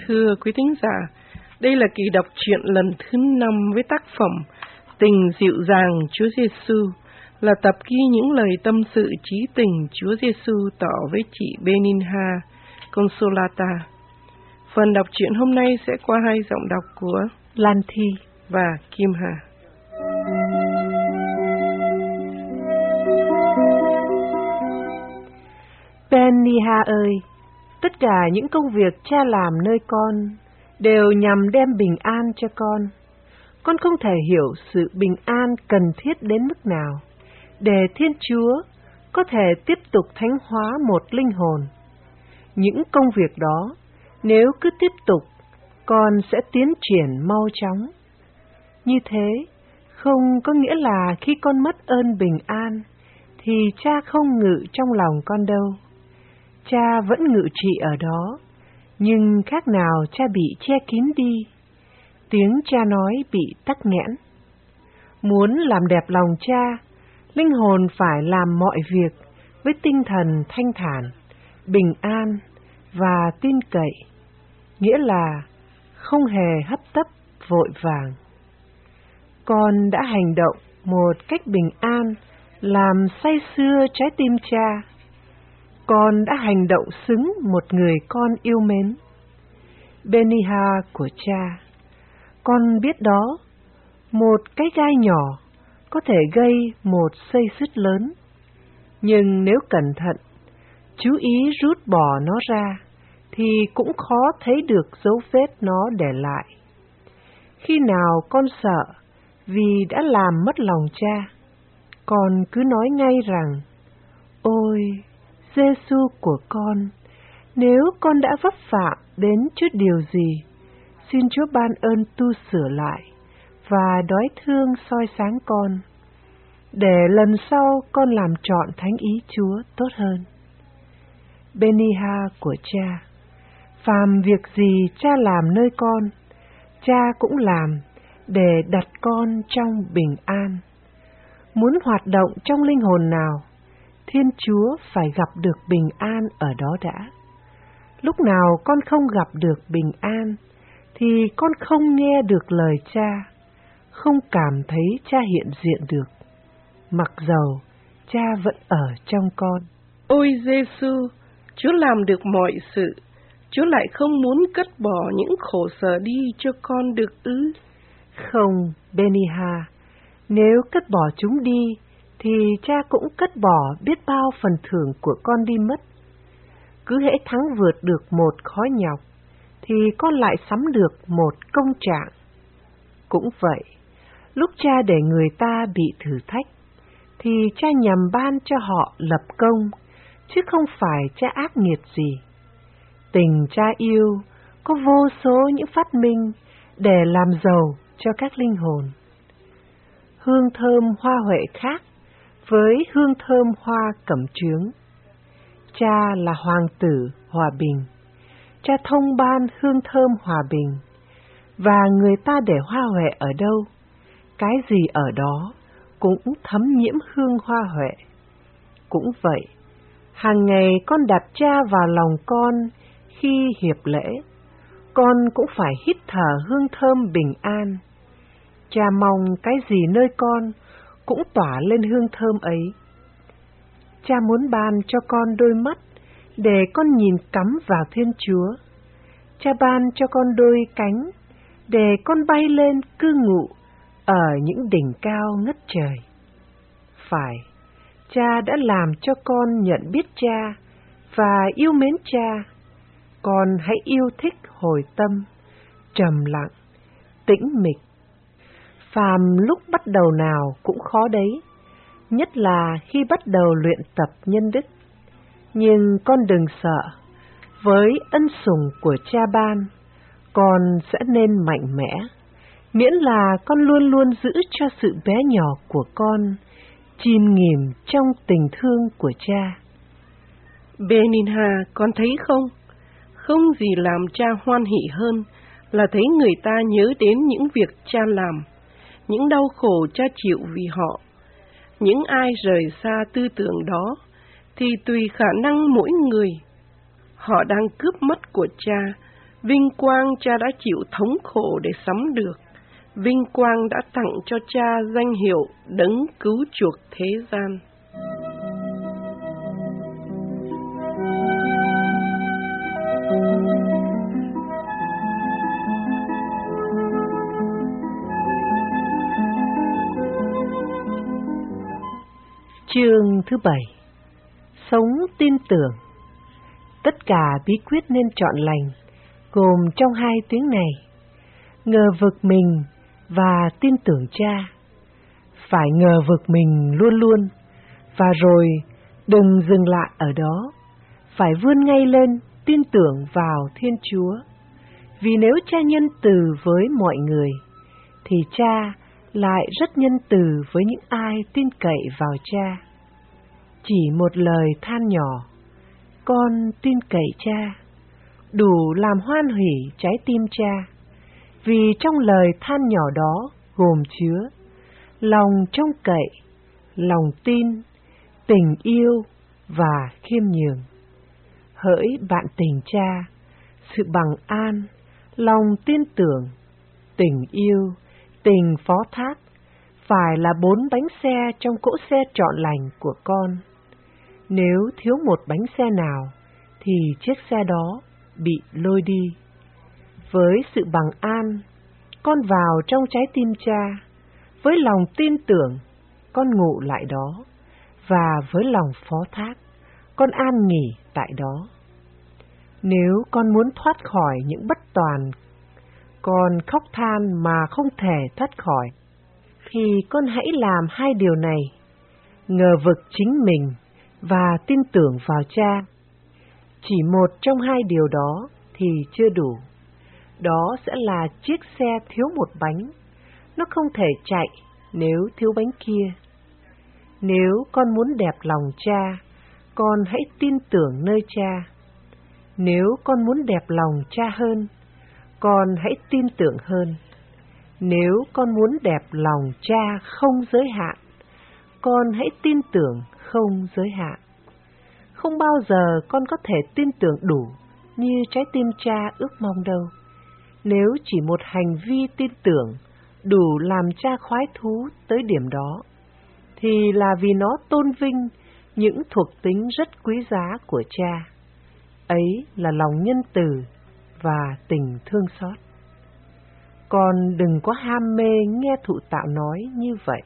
Thưa quý thính giả, đây là kỳ đọc truyện lần thứ 5 với tác phẩm Tình dịu dàng Chúa Giêsu, là tập ghi những lời tâm sự trí tình Chúa Giêsu tỏ với chị Benigna Consolata. Phần đọc truyện hôm nay sẽ qua hai giọng đọc của Lan Thi và Kim Hà. Benigna ơi, tất cả những công việc cha làm nơi con đều nhằm đem bình an cho con. Con không thể hiểu sự bình an cần thiết đến mức nào để Thiên Chúa có thể tiếp tục thánh hóa một linh hồn. Những công việc đó, nếu cứ tiếp tục, con sẽ tiến triển mau chóng. Như thế, không có nghĩa là khi con mất ơn bình an, thì cha không ngự trong lòng con đâu. Cha vẫn ngự trị ở đó, nhưng khác nào cha bị che kín đi. Tiếng cha nói bị tắc nghẽn. Muốn làm đẹp lòng cha, linh hồn phải làm mọi việc với tinh thần thanh thản, bình an và tin cậy, nghĩa là không hề hấp tấp vội vàng. Con đã hành động một cách bình an, làm say sưa trái tim cha. Con đã hành động xứng một người con yêu mến. Benigna của cha, con biết đó, một cái gai nhỏ có thể gây một xây xước lớn, nhưng nếu cẩn thận, chú ý rút bỏ nó ra, thì cũng khó thấy được dấu vết nó để lại. Khi nào con sợ vì đã làm mất lòng cha, con cứ nói ngay rằng: ôi, Giêsu của con, nếu con đã vấp phạm đến chút điều gì, xin Chúa ban ơn tu sửa lại và đói thương soi sáng con, để lần sau con làm trọn thánh ý Chúa tốt hơn. Benigna của cha, phàm việc gì cha làm nơi con, cha cũng làm để đặt con trong bình an. Muốn hoạt động trong linh hồn nào, Thiên Chúa phải gặp được bình an ở đó đã. Lúc nào con không gặp được bình an, thì con không nghe được lời cha, không cảm thấy cha hiện diện được, mặc dầu cha vẫn ở trong con. Ôi Giêsu, Chúa làm được mọi sự, Chúa lại không muốn cất bỏ những khổ sở đi cho con được ư? Không, Benigna, nếu cất bỏ chúng đi, thì cha cũng cất bỏ biết bao phần thưởng của con đi mất. Cứ hễ thắng vượt được một khó nhọc, thì con lại sắm được một công trạng. Cũng vậy, lúc cha để người ta bị thử thách, thì cha nhằm ban cho họ lập công, chứ không phải cha ác nghiệt gì. Tình cha yêu có vô số những phát minh để làm giàu cho các linh hồn. Hương thơm hoa huệ khác với hương thơm hoa cẩm chướng. Cha là hoàng tử hòa bình, cha thông ban hương thơm hòa bình, và người ta để hoa huệ ở đâu, cái gì ở đó cũng thấm nhiễm hương hoa huệ. Cũng vậy, hàng ngày con đặt cha vào lòng con khi hiệp lễ, con cũng phải hít thở hương thơm bình an. Cha mong cái gì nơi con cũng tỏa lên hương thơm ấy. Cha muốn ban cho con đôi mắt để con nhìn cắm vào Thiên Chúa. Cha ban cho con đôi cánh để con bay lên cư ngụ ở những đỉnh cao ngất trời. Phải, cha đã làm cho con nhận biết cha và yêu mến cha. Con hãy yêu thích hồi tâm, trầm lặng, tĩnh mịch. Phàm lúc bắt đầu nào cũng khó đấy, nhất là khi bắt đầu luyện tập nhân đức. Nhưng con đừng sợ, với ân sủng của cha ban, con sẽ nên mạnh mẽ, miễn là con luôn luôn giữ cho sự bé nhỏ của con chìm nghỉm trong tình thương của cha. Benigna, con thấy không? Không gì làm cha hoan hỉ hơn là thấy người ta nhớ đến những việc cha làm, những đau khổ cha chịu vì họ. Những ai rời xa tư tưởng đó, thì tùy khả năng mỗi người, họ đang cướp mất của cha Vinh quang cha đã chịu thống khổ để sắm được. Vinh quang đã tặng cho cha danh hiệu đấng cứu chuộc thế gian. Chương thứ 7. Sống tin tưởng. Tất cả bí quyết nên chọn lành gồm trong 2 tiếng này: ngờ vực mình và tin tưởng cha. Phải ngờ vực mình luôn luôn, và rồi đừng dừng lại ở đó, phải vươn ngay lên tin tưởng vào Thiên Chúa. Vì nếu cha nhân từ với mọi người, thì cha lại rất nhân từ với những ai tin cậy vào cha. Chỉ một lời than nhỏ: con tin cậy cha, đủ làm hoan hỉ trái tim cha. Vì trong lời than nhỏ đó gồm chứa lòng trông cậy, lòng tin, tình yêu và khiêm nhường. Hỡi bạn tình cha, sự bằng an, lòng tin tưởng, tình yêu, tình phó thác phải là 4 bánh xe trong cỗ xe trọn lành của con. Nếu thiếu một bánh xe nào, thì chiếc xe đó bị lôi đi. Với sự bằng an, con vào trong trái tim cha. Với lòng tin tưởng, con ngụ lại đó. Và với lòng phó thác, con an nghỉ tại đó. Nếu con muốn thoát khỏi những bất toàn, con khóc than mà không thể thoát khỏi, thì con hãy làm 2 điều này: ngờ vực chính mình và tin tưởng vào cha. Chỉ một trong 2 điều đó thì chưa đủ. Đó sẽ là chiếc xe thiếu một bánh. Nó không thể chạy nếu thiếu bánh kia. Nếu con muốn đẹp lòng cha, con hãy tin tưởng nơi cha. Nếu con muốn đẹp lòng cha hơn, con hãy tin tưởng hơn. Nếu con muốn đẹp lòng cha không giới hạn, con hãy tin tưởng không giới hạn. Không bao giờ con có thể tin tưởng đủ như trái tim cha ước mong đâu. Nếu chỉ một hành vi tin tưởng đủ làm cha khoái thú tới điểm đó, thì là vì nó tôn vinh những thuộc tính rất quý giá của cha. Ấy là lòng nhân từ và tình thương xót. Con đừng có ham mê nghe thụ tạo nói như vậy.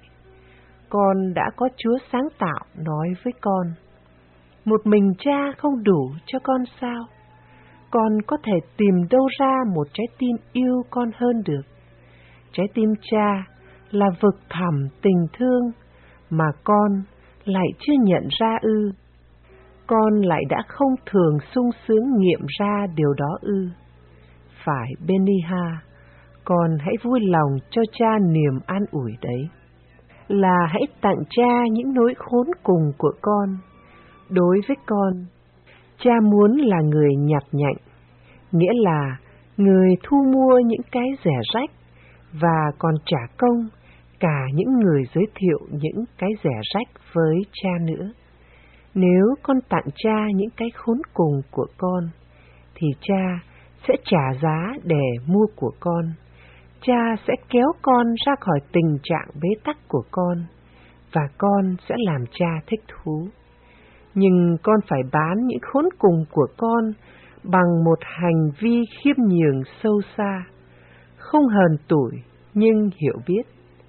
Con đã có Chúa sáng tạo nói với con: một mình cha không đủ cho con sao? Con có thể tìm đâu ra một trái tim yêu con hơn được? Trái tim cha là vực thẳm tình thương mà con lại chưa nhận ra ư? Con lại đã không thường sung sướng nghiệm ra điều đó ư? Phải Beniha, con hãy vui lòng cho cha niềm an ủi đấy, là hãy tặng cha những nỗi khốn cùng của con. Đối với con, cha muốn là người nhặt nhạnh, nghĩa là người thu mua những cái rẻ rách và còn trả công cả những người giới thiệu những cái rẻ rách với cha nữa. Nếu con tặng cha những cái khốn cùng của con, thì cha sẽ trả giá để mua của con. Cha sẽ kéo con ra khỏi tình trạng bế tắc của con, và con sẽ làm cha thích thú. Nhưng con phải bán những khốn cùng của con bằng một hành vi khiêm nhường sâu xa, không hờn tủi nhưng hiểu biết.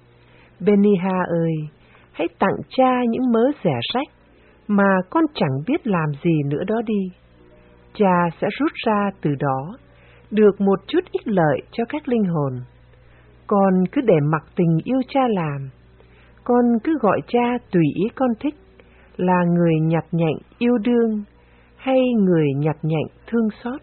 Beniha ơi, hãy tặng cha những mớ rẻ rách mà con chẳng biết làm gì nữa đó đi. Cha sẽ rút ra từ đó được một chút ích lợi cho các linh hồn. Con cứ để mặc tình yêu cha làm. Con cứ gọi cha tùy ý con thích, là người nhặt nhạnh yêu đương hay người nhặt nhạnh thương xót.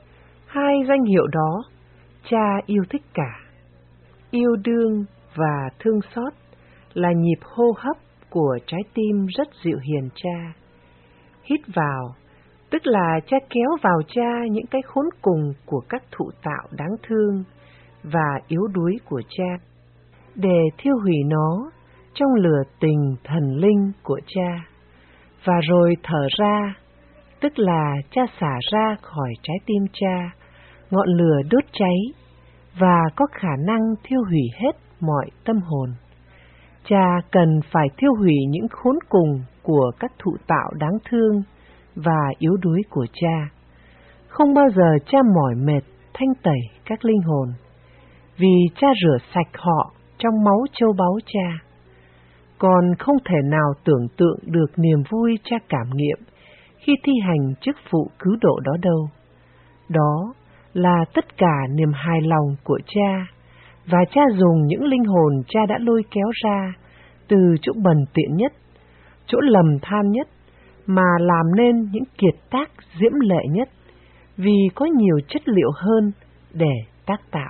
2 danh hiệu đó cha yêu thích cả. Yêu đương và thương xót là nhịp hô hấp của trái tim rất dịu hiền cha. Hít vào, tức là cha kéo vào cha những cái khốn cùng của các thụ tạo đáng thương và yếu đuối của cha, để thiêu hủy nó trong lửa tình thần linh của cha. Và rồi thở ra, tức là cha xả ra khỏi trái tim cha ngọn lửa đốt cháy và có khả năng thiêu hủy hết mọi tâm hồn. Cha cần phải thiêu hủy những khốn cùng của các thụ tạo đáng thương và yếu đuối của cha. Không bao giờ cha mỏi mệt thanh tẩy các linh hồn, vì cha rửa sạch họ trong máu châu báu cha. Con không thể nào tưởng tượng được niềm vui cha cảm nghiệm khi thi hành chức vụ cứu độ đó đâu. Đó là tất cả niềm hài lòng của cha, và cha dùng những linh hồn cha đã lôi kéo ra từ chỗ bần tiện nhất, chỗ lầm than nhất, mà làm nên những kiệt tác diễm lệ nhất, vì có nhiều chất liệu hơn để tác tạo.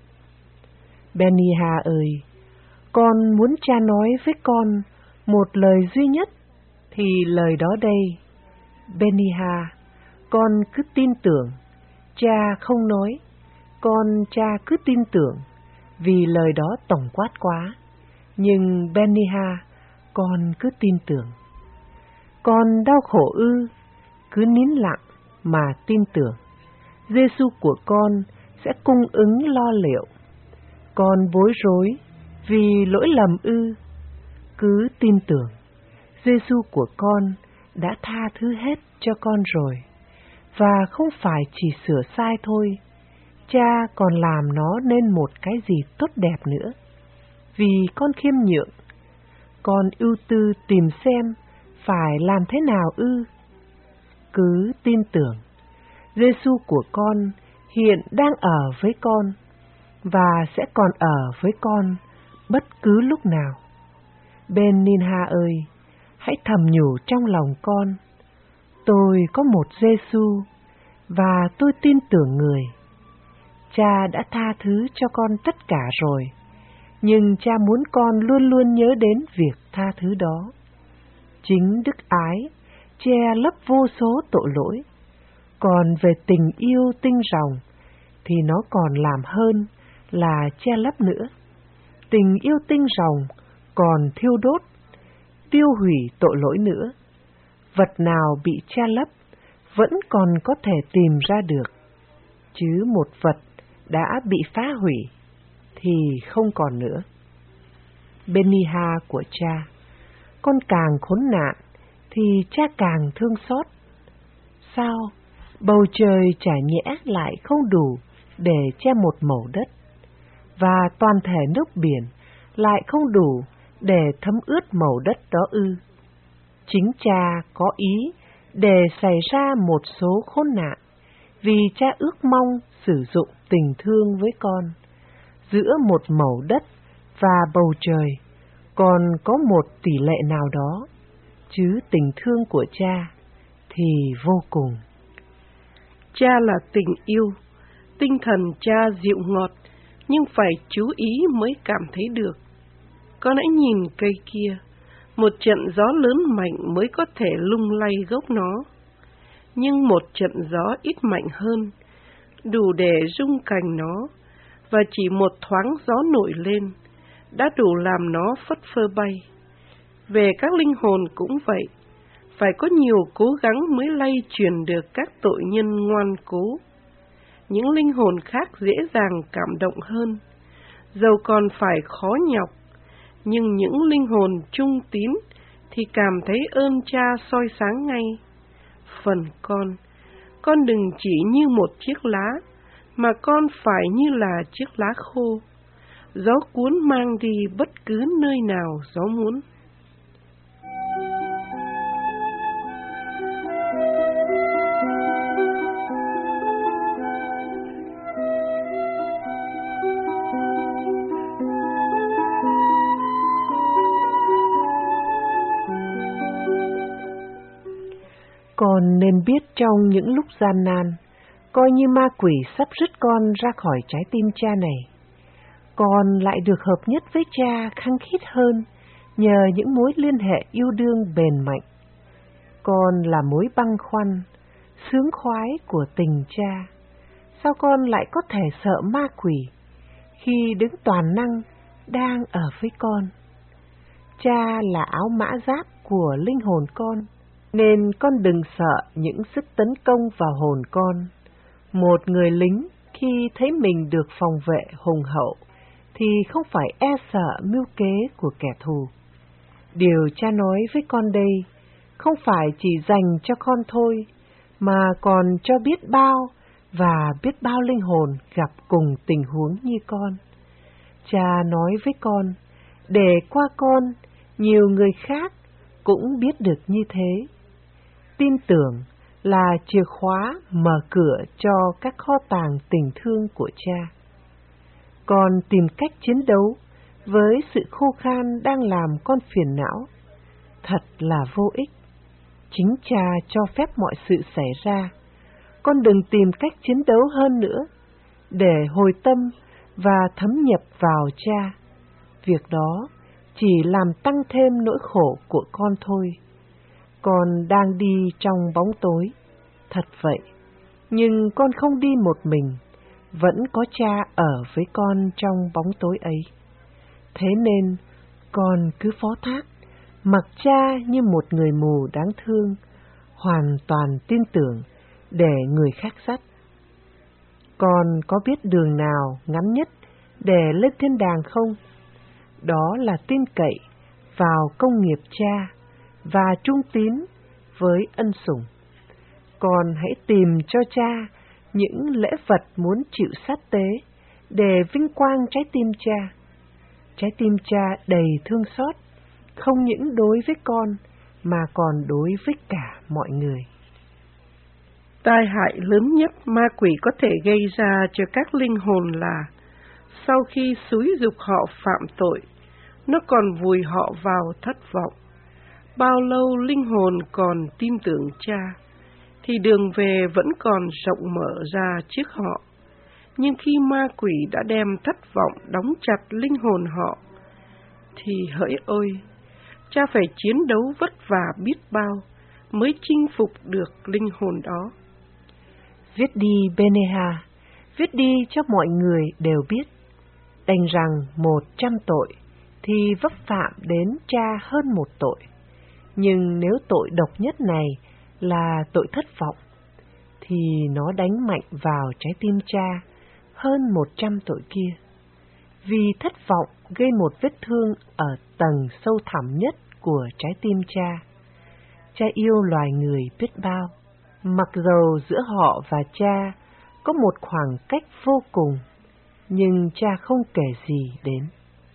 Beniha ơi, con muốn cha nói với con một lời duy nhất, thì lời đó đây. Beniha, con cứ tin tưởng. Cha không nói, cha cứ tin tưởng, vì lời đó tổng quát quá. Nhưng Beniha, con cứ tin tưởng. Con đau khổ ư, cứ nín lặng mà tin tưởng. Giê-xu của con sẽ cung ứng lo liệu. Con bối rối vì lỗi lầm ư, cứ tin tưởng. Giê-xu của con đã tha thứ hết cho con rồi, và không phải chỉ sửa sai thôi, cha còn làm nó nên một cái gì tốt đẹp nữa. Vì con khiêm nhượng, con ưu tư tìm xem phải làm thế nào ư. Cứ tin tưởng, Giê-xu của con hiện đang ở với con, và sẽ còn ở với con bất cứ lúc nào. Beniha ơi, hãy thầm nhủ trong lòng con, tôi có một Giê-xu, và tôi tin tưởng người. Cha đã tha thứ cho con tất cả rồi, nhưng cha muốn con luôn luôn nhớ đến việc tha thứ đó. Chính đức ái che lấp vô số tội lỗi, còn về tình yêu tinh ròng thì nó còn làm hơn là che lấp nữa. Tình yêu tinh ròng còn thiêu đốt, tiêu hủy tội lỗi nữa. Vật nào bị che lấp vẫn còn có thể tìm ra được, chứ một vật đã bị phá hủy thì không còn nữa. Beniha của cha, con càng khốn nạn thì cha càng thương xót. Sao bầu trời chả nhẽ lại không đủ để che một mẩu đất, và toàn thể nước biển lại không đủ để thấm ướt mẩu đất đó ư? Chính cha có ý để xảy ra một số khốn nạn, vì cha ước mong sử dụng tình thương với con. Giữa một mẩu đất và bầu trời còn có một tỷ lệ nào đó, chứ tình thương của cha thì vô cùng. Cha là tình yêu, tinh thần cha dịu ngọt, nhưng phải chú ý mới cảm thấy được. Con hãy nhìn cây kia, một trận gió lớn mạnh mới có thể lung lay gốc nó, nhưng một trận gió ít mạnh hơn, đủ để rung cành nó, và chỉ một thoáng gió nổi lên, đã đủ làm nó phất phơ bay. Về các linh hồn cũng vậy, phải có nhiều cố gắng mới lay truyền được các tội nhân ngoan cố. Những linh hồn khác dễ dàng cảm động hơn, dầu còn phải khó nhọc, nhưng những linh hồn trung tín thì cảm thấy ơn cha soi sáng ngay. Phần con đừng chỉ như một chiếc lá, mà con phải như là chiếc lá khô, gió cuốn mang đi bất cứ nơi nào gió muốn. Con nên biết trong những lúc gian nan, coi như ma quỷ sắp rứt con ra khỏi trái tim cha này, con lại được hợp nhất với cha khăng khít hơn nhờ những mối liên hệ yêu đương bền mạnh. Con là mối băn khoăn, sướng khoái của tình cha. Sao con lại có thể sợ ma quỷ khi đứng toàn năng đang ở với con? Cha là áo mã giáp của linh hồn con, nên con đừng sợ những sức tấn công vào hồn con. Một người lính khi thấy mình được phòng vệ hùng hậu, thì không phải e sợ mưu kế của kẻ thù. Điều cha nói với con đây không phải chỉ dành cho con thôi, mà còn cho biết bao và biết bao linh hồn gặp cùng tình huống như con. Cha nói với con, để qua con, nhiều người khác cũng biết được như thế. Tin tưởng là chìa khóa mở cửa cho các kho tàng tình thương của cha. Con tìm cách chiến đấu với sự khô khan đang làm con phiền não. Thật là vô ích. Chính cha cho phép mọi sự xảy ra. Con đừng tìm cách chiến đấu hơn nữa, để hồi tâm và thấm nhập vào cha. Việc đó chỉ làm tăng thêm nỗi khổ của con thôi. Con đang đi trong bóng tối, thật vậy, nhưng con không đi một mình, vẫn có cha ở với con trong bóng tối ấy. Thế nên, con cứ phó thác, mặc cha như một người mù đáng thương, hoàn toàn tin tưởng để người khác dắt. Con có biết đường nào ngắn nhất để lên thiên đàng không? Đó là tin cậy vào công nghiệp cha và trung tín với ân sủng. Con hãy tìm cho cha những lễ vật muốn chịu sát tế để vinh quang trái tim cha. Trái tim cha đầy thương xót, không những đối với con mà còn đối với cả mọi người. Tai hại lớn nhất ma quỷ có thể gây ra cho các linh hồn là sau khi xúi giục họ phạm tội, nó còn vùi họ vào thất vọng. Bao lâu linh hồn còn tin tưởng cha, thì đường về vẫn còn rộng mở ra trước họ. Nhưng khi ma quỷ đã đem thất vọng đóng chặt linh hồn họ, thì hỡi ôi, cha phải chiến đấu vất vả biết bao mới chinh phục được linh hồn đó. Viết đi Beneha, viết đi cho mọi người đều biết, đành rằng 100 tội thì vấp phạm đến cha hơn một tội. Nhưng nếu tội độc nhất này là tội thất vọng, thì nó đánh mạnh vào trái tim cha hơn 100 tội kia. Vì thất vọng gây một vết thương ở tầng sâu thẳm nhất của trái tim cha. Cha yêu loài người biết bao, mặc dầu giữa họ và cha có một khoảng cách vô cùng, nhưng cha không kể gì đến.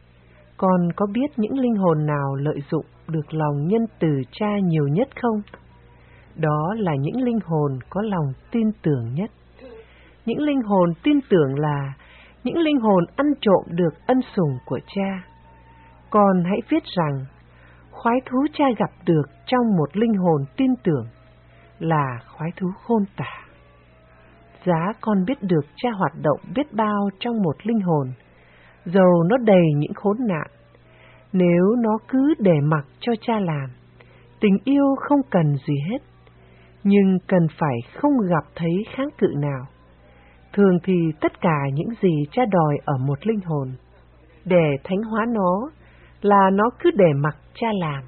Con có biết những linh hồn nào lợi dụng được lòng nhân từ cha nhiều nhất không? Đó là những linh hồn có lòng tin tưởng nhất. Những linh hồn tin tưởng là những linh hồn ăn trộm được ân sủng của cha. Con hãy viết rằng, khoái thú cha gặp được trong một linh hồn tin tưởng là khoái thú khôn tả. Giá con biết được cha hoạt động biết bao trong một linh hồn, dầu nó đầy những khốn nạn. Nếu nó cứ để mặc cho cha làm, tình yêu không cần gì hết, nhưng cần phải không gặp thấy kháng cự nào. Thường thì tất cả những gì cha đòi ở một linh hồn, để thánh hóa nó, là nó cứ để mặc cha làm.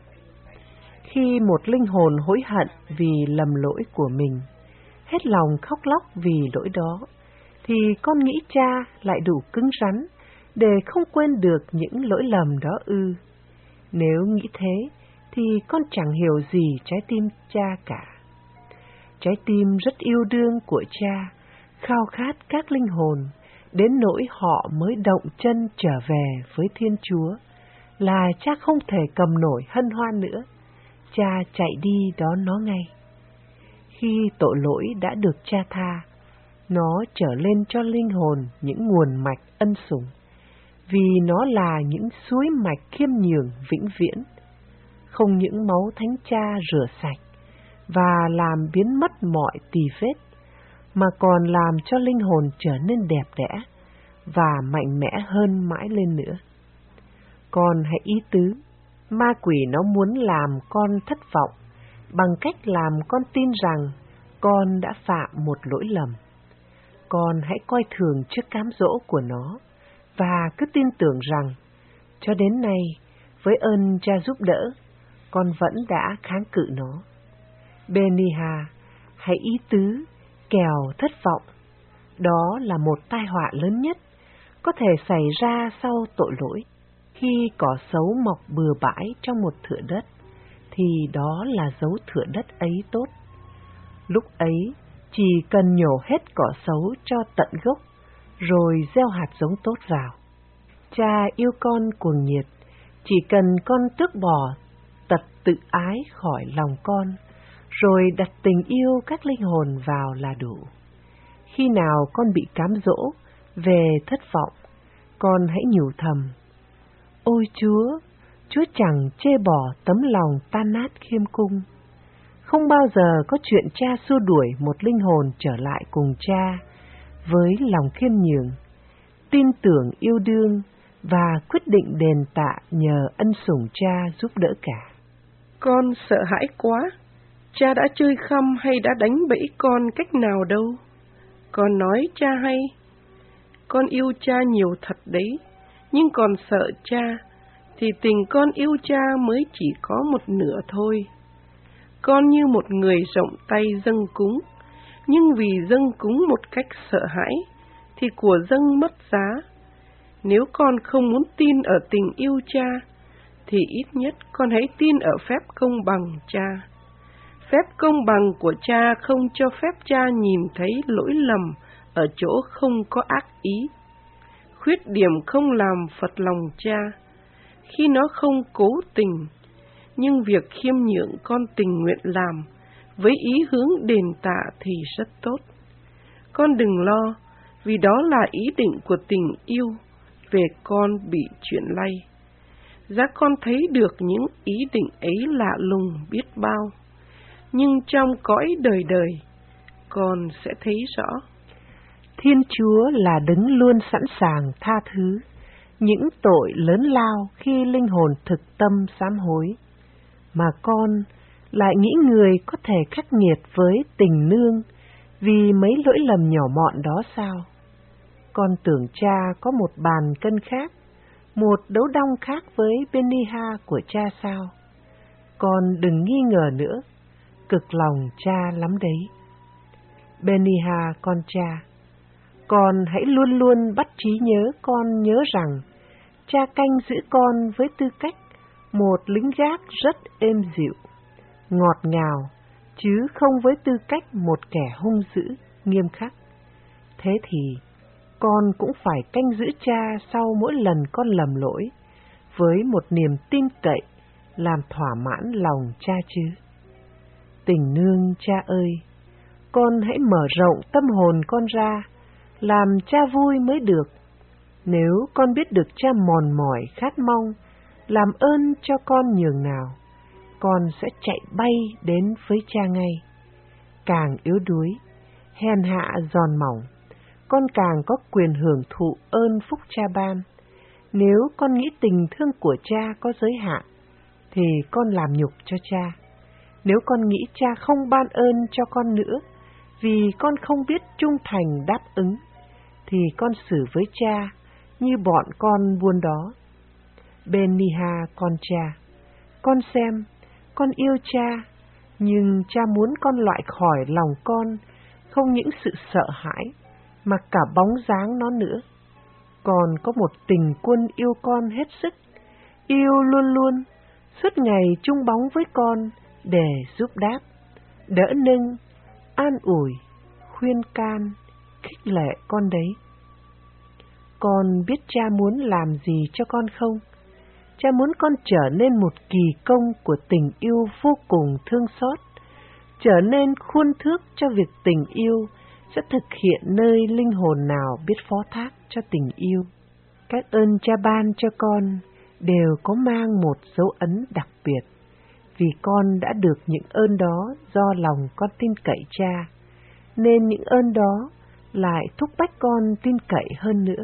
Khi một linh hồn hối hận vì lầm lỗi của mình, hết lòng khóc lóc vì lỗi đó, thì con nghĩ cha lại đủ cứng rắn để không quên được những lỗi lầm đó ư? Nếu nghĩ thế, thì con chẳng hiểu gì trái tim cha cả. Trái tim rất yêu đương của cha, khao khát các linh hồn, đến nỗi họ mới động chân trở về với Thiên Chúa, là cha không thể cầm nổi hân hoan nữa. Cha chạy đi đón nó ngay. Khi tội lỗi đã được cha tha, nó trở lên cho linh hồn những nguồn mạch ân sủng, vì nó là những suối mạch khiêm nhường vĩnh viễn, không những máu thánh cha rửa sạch và làm biến mất mọi tì vết, mà còn làm cho linh hồn trở nên đẹp đẽ và mạnh mẽ hơn mãi lên nữa. Con hãy ý tứ, ma quỷ nó muốn làm con thất vọng bằng cách làm con tin rằng con đã phạm một lỗi lầm. Con hãy coi thường trước cám dỗ của nó và cứ tin tưởng rằng cho đến nay, với ơn cha giúp đỡ, con vẫn đã kháng cự nó. Beniha, hãy ý tứ, kẻo thất vọng, Đó là một tai họa lớn nhất có thể xảy ra sau tội lỗi. Khi cỏ xấu mọc bừa bãi trong một thửa đất, thì đó là dấu thửa đất ấy tốt. Lúc ấy, chỉ cần nhổ hết cỏ xấu cho tận gốc, rồi gieo hạt giống tốt vào. Cha yêu con cuồng nhiệt, chỉ cần con tước bỏ tật tự ái khỏi lòng con, rồi đặt tình yêu các linh hồn vào là đủ. Khi nào con bị cám dỗ về thất vọng, con hãy nhủ thầm: ôi Chúa chẳng chê bỏ tấm lòng tan nát khiêm cung. Không bao giờ có chuyện cha xua đuổi một linh hồn trở lại cùng cha với lòng khiêm nhường, tin tưởng yêu đương và quyết định đền tạ nhờ ân sủng cha giúp đỡ cả. Con sợ hãi quá, cha đã chơi khăm hay đã đánh bẫy con cách nào đâu. Con nói cha hay, con yêu cha nhiều thật đấy, nhưng còn sợ cha, thì tình con yêu cha mới chỉ có một nửa thôi. Con như một người rộng tay dâng cúng, nhưng vì dâng cúng một cách sợ hãi, thì của dâng mất giá. Nếu con không muốn tin ở tình yêu cha, thì ít nhất con hãy tin ở phép công bằng cha. Phép công bằng của cha không cho phép cha nhìn thấy lỗi lầm ở chỗ không có ác ý. Khuyết điểm không làm phật lòng cha, khi nó không cố tình, nhưng việc khiêm nhượng con tình nguyện làm, với ý hướng đền tạ thì rất tốt. Con đừng lo, vì đó là ý định của tình yêu về con bị chuyện lay. Giá con thấy được những ý định ấy lạ lùng biết bao, nhưng trong cõi đời đời, con sẽ thấy rõ. Thiên Chúa là đấng luôn sẵn sàng tha thứ những tội lớn lao khi linh hồn thực tâm sám hối, mà con lại nghĩ người có thể khắc nghiệt với tình nương vì mấy lỗi lầm nhỏ mọn đó sao? Con tưởng cha có một bàn cân khác, một đấu đong khác với Beniha của cha sao? Con đừng nghi ngờ nữa, cực lòng cha lắm đấy. Beniha con cha, con hãy luôn luôn bắt trí nhớ con nhớ rằng cha canh giữ con với tư cách một lính gác rất êm dịu, ngọt ngào, chứ không với tư cách một kẻ hung dữ, nghiêm khắc. Thế thì con cũng phải canh giữ cha sau mỗi lần con lầm lỗi, với một niềm tin cậy làm thỏa mãn lòng cha chứ. Tình nương cha ơi, con hãy mở rộng tâm hồn con ra, làm cha vui mới được. Nếu con biết được cha mòn mỏi khát mong, làm ơn cho con nhường nào, con sẽ chạy bay đến với cha ngay. Càng yếu đuối, hèn hạ giòn mỏng, con càng có quyền hưởng thụ ơn phúc cha ban. Nếu con nghĩ tình thương của cha có giới hạn, thì con làm nhục cho cha. Nếu con nghĩ cha không ban ơn cho con nữa, vì con không biết trung thành đáp ứng, thì con xử với cha như bọn con buôn đó. Beniha con cha, con xem, con yêu cha, nhưng cha muốn con loại khỏi lòng con không những sự sợ hãi, mà cả bóng dáng nó nữa. Con có một tình quân yêu con hết sức, yêu luôn luôn, suốt ngày chung bóng với con để giúp đáp, đỡ nâng, an ủi, khuyên can, khích lệ con đấy. Con biết cha muốn làm gì cho con không? Cha muốn con trở nên một kỳ công của tình yêu vô cùng thương xót, trở nên khuôn thước cho việc tình yêu sẽ thực hiện nơi linh hồn nào biết phó thác cho tình yêu. Các ơn cha ban cho con đều có mang một dấu ấn đặc biệt, vì con đã được những ơn đó do lòng con tin cậy cha, nên những ơn đó lại thúc bách con tin cậy hơn nữa.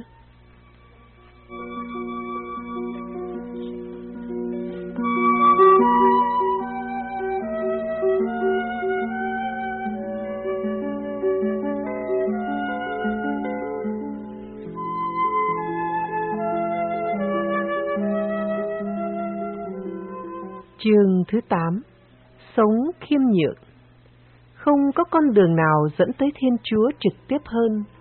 Chương thứ 8. Sống khiêm nhượng. Không có con đường nào dẫn tới Thiên Chúa trực tiếp hơn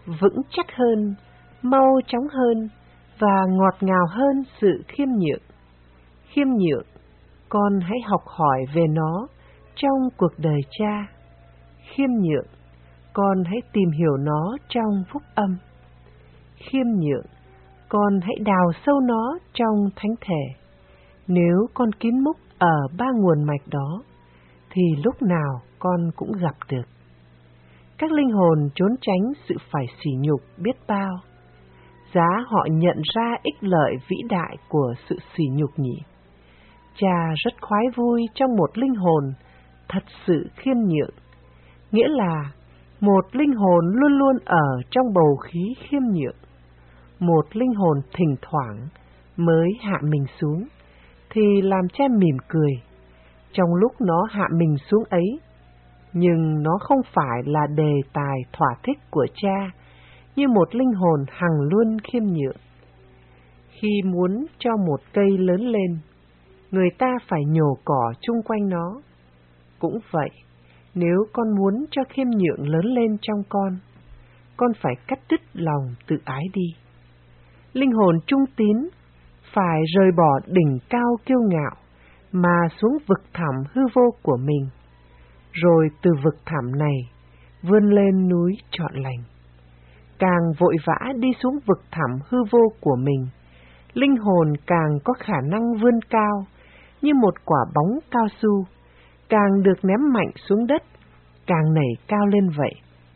vững chắc hơn, mau chóng hơn và ngọt ngào hơn sự khiêm nhượng. Khiêm nhượng, con hãy học hỏi về nó trong cuộc đời Cha. Khiêm nhượng, con hãy tìm hiểu nó trong phúc âm. Khiêm nhượng, con hãy đào sâu nó trong thánh thể. Nếu con kín múc ở ba nguồn mạch đó, thì lúc nào con cũng gặp được. Các linh hồn trốn tránh sự phải sỉ nhục biết bao, giá họ nhận ra ích lợi vĩ đại của sự sỉ nhục nhỉ. Cha rất khoái vui trong một linh hồn thật sự khiêm nhượng, nghĩa là một linh hồn luôn luôn ở trong bầu khí khiêm nhượng. Một linh hồn thỉnh thoảng mới hạ mình xuống, thì làm cha mỉm cười trong lúc nó hạ mình xuống ấy, nhưng nó không phải là đề tài thỏa thích của cha như một linh hồn hằng luôn khiêm nhượng. Khi muốn cho một cây lớn lên, người ta phải nhổ cỏ chung quanh nó. Cũng vậy, nếu con muốn cho khiêm nhượng lớn lên trong con phải cắt đứt lòng tự ái đi. Linh hồn trung tín phải rời bỏ đỉnh cao kiêu ngạo mà xuống vực thẳm hư vô của mình, rồi từ vực thẳm này vươn lên núi trọn lành. Càng vội vã đi xuống vực thẳm hư vô của mình, linh hồn càng có khả năng vươn cao như một quả bóng cao su, càng được ném mạnh xuống đất, càng nảy cao lên vậy.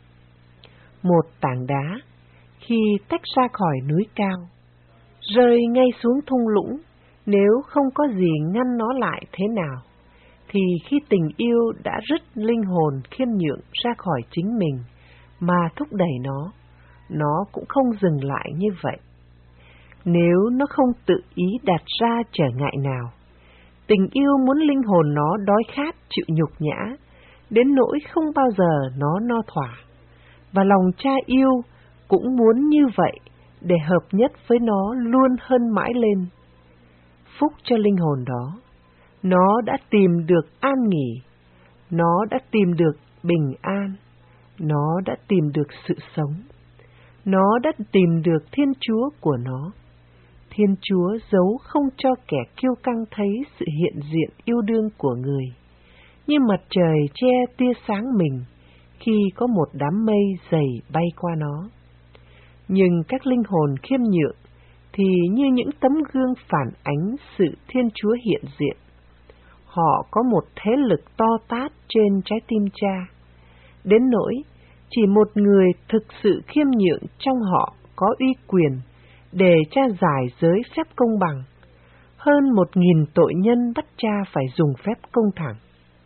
Một tảng đá khi tách ra khỏi núi cao, rơi ngay xuống thung lũng, nếu không có gì ngăn nó lại thế nào, thì khi tình yêu đã rứt linh hồn khiêm nhượng ra khỏi chính mình mà thúc đẩy nó cũng không dừng lại như vậy. Nếu nó không tự ý đặt ra trở ngại nào, tình yêu muốn linh hồn nó đói khát chịu nhục nhã, đến nỗi không bao giờ nó no thỏa. Và lòng cha yêu cũng muốn như vậy, để hợp nhất với nó luôn hơn mãi lên. Phúc cho linh hồn đó, nó đã tìm được an nghỉ, nó đã tìm được bình an, nó đã tìm được sự sống, nó đã tìm được Thiên Chúa của nó. Thiên Chúa giấu không cho kẻ kiêu căng thấy sự hiện diện yêu đương của người, như mặt trời che tia sáng mình khi có một đám mây dày bay qua nó. Nhưng các linh hồn khiêm nhượng thì như những tấm gương phản ánh sự Thiên Chúa hiện diện. Họ có một thế lực to tát trên trái tim cha, đến nỗi chỉ một người thực sự khiêm nhượng trong họ có uy quyền để cha giải giới phép công bằng, hơn 1000 tội nhân bắt cha phải dùng phép công thẳng.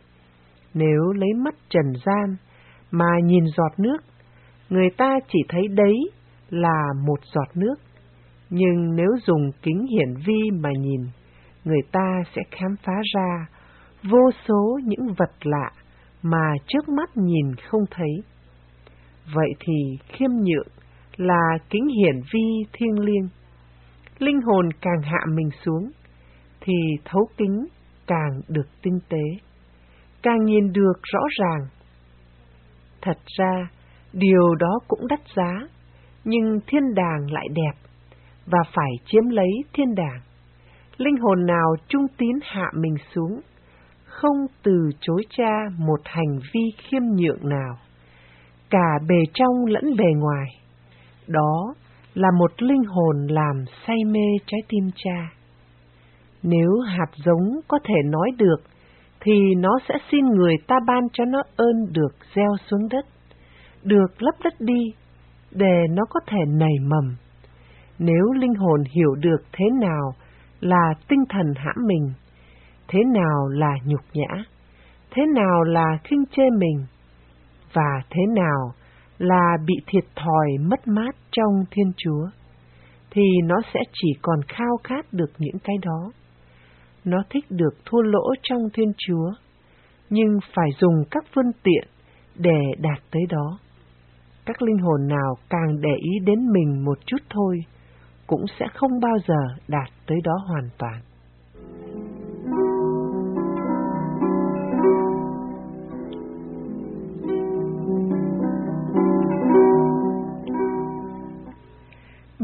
Nếu lấy mắt trần gian mà nhìn giọt nước, người ta chỉ thấy đấy là một giọt nước, nhưng nếu dùng kính hiển vi mà nhìn, người ta sẽ khám phá ra vô số những vật lạ mà trước mắt nhìn không thấy. Vậy thì khiêm nhượng là kính hiển vi thiêng liêng. Linh hồn càng hạ mình xuống, thì thấu kính càng được tinh tế, càng nhìn được rõ ràng. Thật ra, điều đó cũng đắt giá, nhưng thiên đàng lại đẹp, và phải chiếm lấy thiên đàng. Linh hồn nào trung tín hạ mình xuống, không từ chối cha một hành vi khiêm nhượng nào, cả bề trong lẫn bề ngoài, đó là một linh hồn làm say mê trái tim cha. Nếu hạt giống có thể nói được, thì nó sẽ xin người ta ban cho nó ơn được gieo xuống đất, được lấp đất đi, để nó có thể nảy mầm. Nếu linh hồn hiểu được thế nào là tinh thần hãm mình, thế nào là nhục nhã, thế nào là khinh chê mình, và thế nào là bị thiệt thòi mất mát trong Thiên Chúa, thì nó sẽ chỉ còn khao khát được những cái đó. Nó thích được thua lỗ trong Thiên Chúa, nhưng phải dùng các phương tiện để đạt tới đó. Các linh hồn nào càng để ý đến mình một chút thôi, cũng sẽ không bao giờ đạt tới đó hoàn toàn.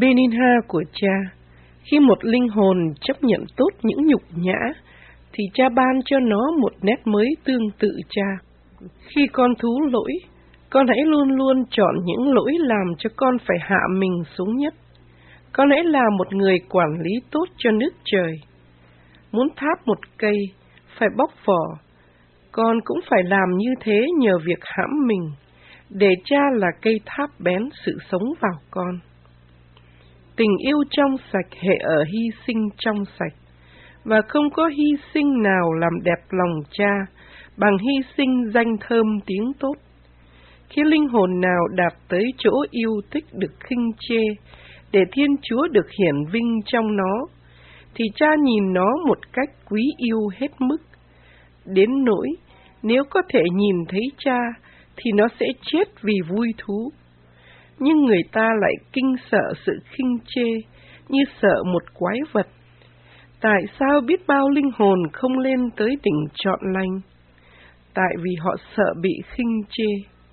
Beninha của cha, khi một linh hồn chấp nhận tốt những nhục nhã, thì cha ban cho nó một nét mới tương tự cha. Khi con thú lỗi, con hãy luôn luôn chọn những lỗi làm cho con phải hạ mình xuống nhất. Con hãy là một người quản lý tốt cho nước trời. Muốn tháp một cây, phải bóc vỏ. Con cũng phải làm như thế nhờ việc hãm mình, để cha là cây tháp bén sự sống vào con. Tình yêu trong sạch hệ ở hy sinh trong sạch, và không có hy sinh nào làm đẹp lòng cha bằng hy sinh danh thơm tiếng tốt. Khi linh hồn nào đạt tới chỗ yêu thích được khinh chê, để Thiên Chúa được hiển vinh trong nó, thì cha nhìn nó một cách quý yêu hết mức, đến nỗi nếu có thể nhìn thấy cha thì nó sẽ chết vì vui thú. Nhưng người ta lại kinh sợ sự khinh chê như sợ một quái vật. Tại sao biết bao linh hồn không lên tới đỉnh trọn lành? Tại vì họ sợ bị khinh chê.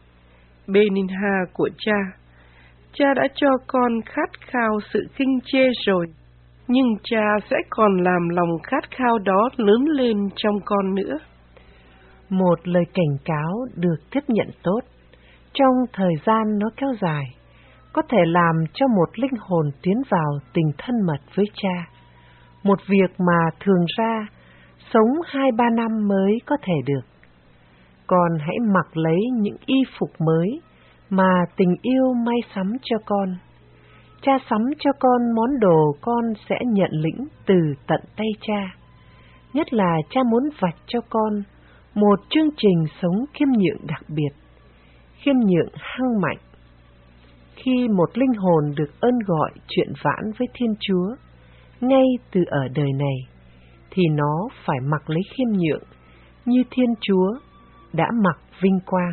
Beninha của cha, cha đã cho con khát khao sự khinh chê rồi, nhưng cha sẽ còn làm lòng khát khao đó lớn lên trong con nữa. Một lời cảnh cáo được tiếp nhận tốt, trong thời gian nó kéo dài, có thể làm cho một linh hồn tiến vào tình thân mật với cha. Một việc mà thường ra, sống 2-3 năm mới có thể được. Con hãy mặc lấy những y phục mới mà tình yêu may sắm cho con. Cha sắm cho con món đồ con sẽ nhận lĩnh từ tận tay cha. Nhất là cha muốn vạch cho con một chương trình sống khiêm nhượng đặc biệt, khiêm nhượng hăng mạnh. Khi một linh hồn được ơn gọi chuyện vãn với Thiên Chúa, ngay từ ở đời này, thì nó phải mặc lấy khiêm nhượng như Thiên Chúa đã mặc vinh quang.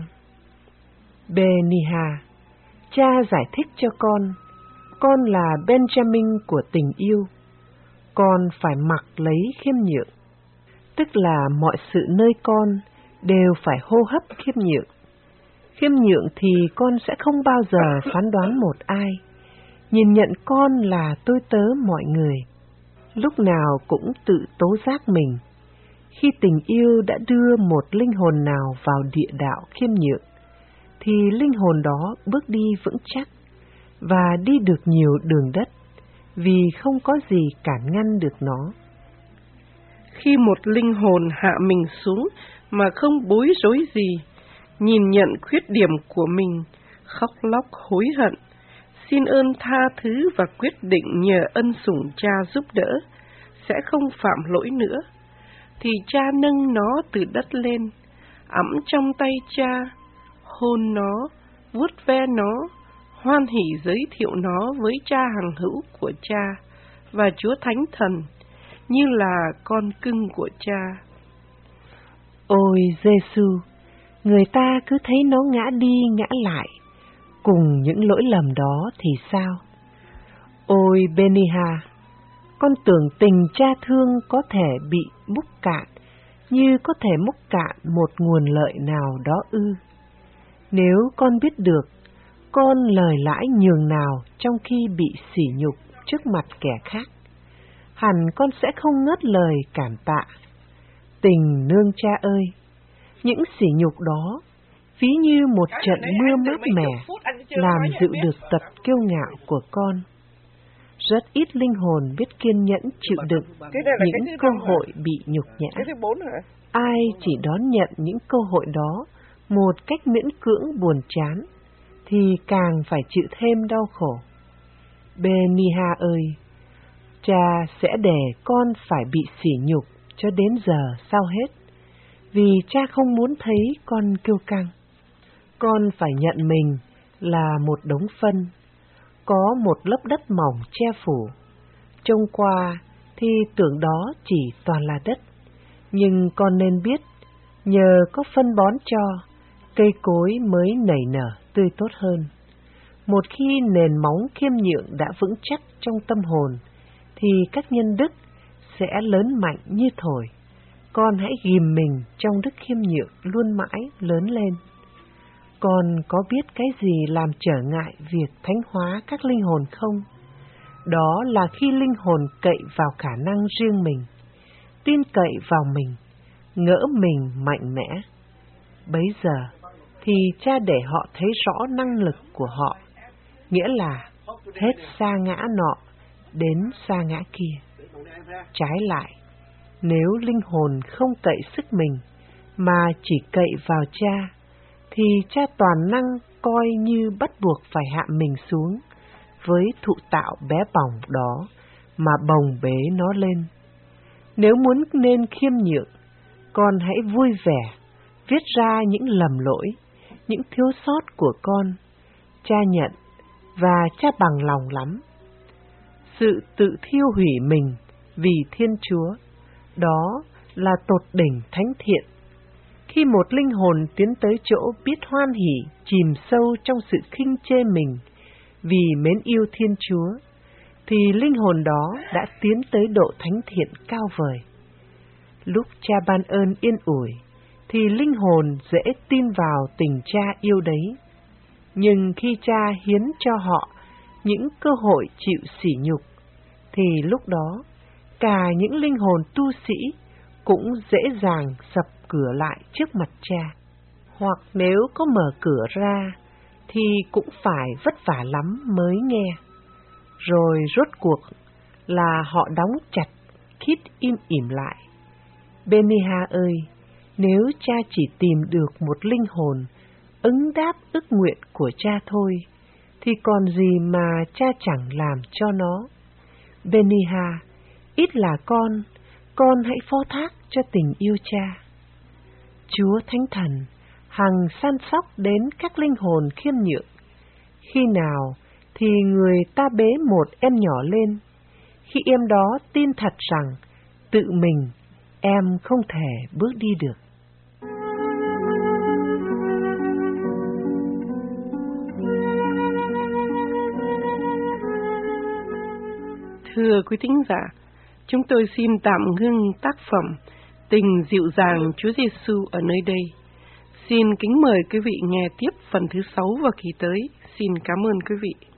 Beninha, cha giải thích cho con là Benjamin của tình yêu. Con phải mặc lấy khiêm nhượng, tức là mọi sự nơi con đều phải hô hấp khiêm nhượng. Khiêm nhượng thì con sẽ không bao giờ phán đoán một ai, nhìn nhận con là tôi tớ mọi người, lúc nào cũng tự tố giác mình. Khi tình yêu đã đưa một linh hồn nào vào địa đạo khiêm nhượng, thì linh hồn đó bước đi vững chắc và đi được nhiều đường đất, vì không có gì cản ngăn được nó. Khi một linh hồn hạ mình xuống mà không bối rối gì, nhìn nhận khuyết điểm của mình, khóc lóc hối hận, xin ơn tha thứ và quyết định nhờ ân sủng cha giúp đỡ, sẽ không phạm lỗi nữa, thì cha nâng nó từ đất lên, ẵm trong tay cha, hôn nó, vuốt ve nó, hoan hỉ giới thiệu nó với cha hằng hữu của cha và Chúa Thánh Thần, như là con cưng của cha. Ôi Giêsu, người ta cứ thấy nó ngã đi ngã lại, cùng những lỗi lầm đó thì sao? Ôi Beninha, con tưởng tình cha thương có thể bị múc cạn, như có thể múc cạn một nguồn lợi nào đó ư? Nếu con biết được con lời lãi nhường nào trong khi bị sỉ nhục trước mặt kẻ khác, hẳn con sẽ không ngớt lời cảm tạ. Tình nương cha ơi, những sỉ nhục đó ví như một trận mưa mát mẻ làm dịu được tật kiêu ngạo của con. Rất ít linh hồn biết kiên nhẫn chịu đựng những cơ hội bị nhục nhã. Ai chỉ đón nhận những cơ hội đó một cách miễn cưỡng buồn chán, thì càng phải chịu thêm đau khổ. Beninha ơi, cha sẽ để con phải bị sỉ nhục cho đến giờ sau hết, vì cha không muốn thấy con kiêu căng. Con phải nhận mình là một đống phân, có một lớp đất mỏng che phủ. Trông qua thì tưởng đó chỉ toàn là đất, nhưng con nên biết, nhờ có phân bón cho, cây cối mới nảy nở tươi tốt hơn. Một khi nền móng khiêm nhượng đã vững chắc trong tâm hồn, thì các nhân đức sẽ lớn mạnh như thổi. Con hãy ghìm mình trong đức khiêm nhượng luôn mãi lớn lên. Con có biết cái gì làm trở ngại việc thánh hóa các linh hồn không? Đó là khi linh hồn cậy vào khả năng riêng mình, tin cậy vào mình, ngỡ mình mạnh mẽ. Bấy giờ thì Cha để họ thấy rõ năng lực của họ, nghĩa là hết sa ngã nọ đến sa ngã kia. Trái lại, nếu linh hồn không cậy sức mình mà chỉ cậy vào Cha, thì Cha toàn năng coi như bắt buộc phải hạ mình xuống với thụ tạo bé bỏng đó mà bồng bế nó lên. Nếu muốn nên khiêm nhượng, con hãy vui vẻ viết ra những lầm lỗi, những thiếu sót của con. Cha nhận và Cha bằng lòng lắm. Sự tự thiêu hủy mình vì Thiên Chúa, đó là tột đỉnh thánh thiện. Khi một linh hồn tiến tới chỗ biết hoan hỉ, chìm sâu trong sự khinh chê mình vì mến yêu Thiên Chúa, thì linh hồn đó đã tiến tới độ thánh thiện cao vời. Lúc Cha ban ơn yên ủi, thì linh hồn dễ tin vào tình Cha yêu đấy. Nhưng khi Cha hiến cho họ những cơ hội chịu sỉ nhục, thì lúc đó cả những linh hồn tu sĩ cũng dễ dàng sập cửa lại trước mặt Cha. Hoặc nếu có mở cửa ra, thì cũng phải vất vả lắm mới nghe. Rồi rốt cuộc là họ đóng chặt, khít im ỉm lại. Beniha ơi, nếu Cha chỉ tìm được một linh hồn ứng đáp ước nguyện của Cha thôi, thì còn gì mà Cha chẳng làm cho nó. Beniha, ít là con hãy phó thác cho tình yêu Cha. Chúa Thánh Thần hằng săn sóc đến các linh hồn khiêm nhượng. Khi nào thì người ta bế một em nhỏ lên, khi em đó tin thật rằng tự mình em không thể bước đi được. Thưa quý thính giả, chúng tôi xin tạm ngưng tác phẩm Tình dịu dàng Chúa Giêsu ở nơi đây. Xin kính mời quý vị nghe tiếp phần thứ 6 vào kỳ tới. Xin cảm ơn quý vị.